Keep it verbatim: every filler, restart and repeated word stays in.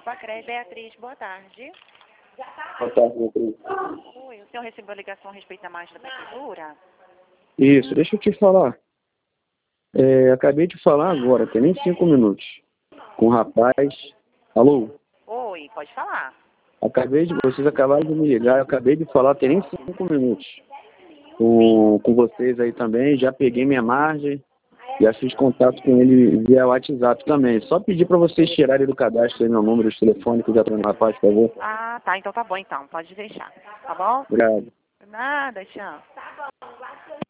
Pacres, Beatriz, boa tarde. Boa tarde, Beatriz. Oi, o senhor recebeu a ligação a respeito da margem da prefeitura? Isso, deixa eu te falar. É, acabei de falar agora, tem nem cinco minutos. Com o rapaz. Alô? Oi, pode falar. Acabei de. Vocês acabaram de me ligar, eu acabei de falar, tem nem cinco minutos. Com, com vocês aí também, já peguei minha margem, já fiz contato com ele via WhatsApp também. Só pedir para vocês tirarem do cadastro aí meu número de telefone, que eu já tô no rapaz, por favor. Ah, tá, então tá bom então, pode deixar. Tá bom? Obrigado. Nada, tchau.